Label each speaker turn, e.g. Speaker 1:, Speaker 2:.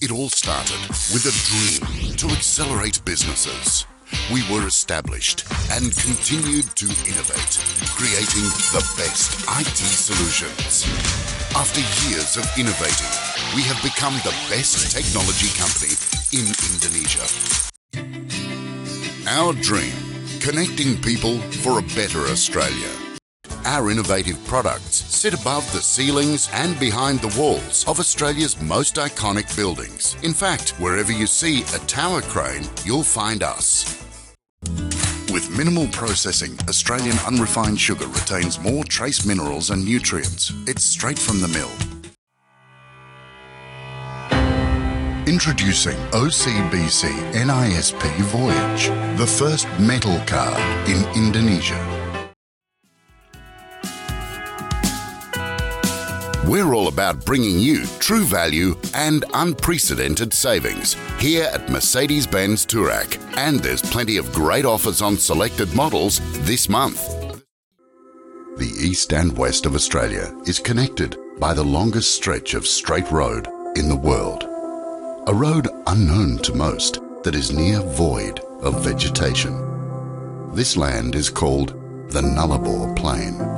Speaker 1: It all started with a dream to accelerate businesses. We were established and continued to innovate, creating the best IT solutions. After years of innovating, we have become the best technology company in Indonesia. Our dream, connecting people for a better Australia. Our innovative products sit above the ceilings and behind the walls of Australia's most iconic buildings. In fact, wherever you see a tower crane, you'll find us. With minimal processing, Australian unrefined sugar retains more trace minerals and nutrients. It's straight from the mill. Introducing OCBC NISP Voyage, the first metal card in Indonesia. We're all about bringing you true value and unprecedented savings here at Mercedes-Benz Tourak. And there's plenty of great offers on selected models this month. The east and west of Australia is connected by the longest stretch of straight road in the world. A road unknown to most that is near void of vegetation. This land is called the Nullarbor Plain.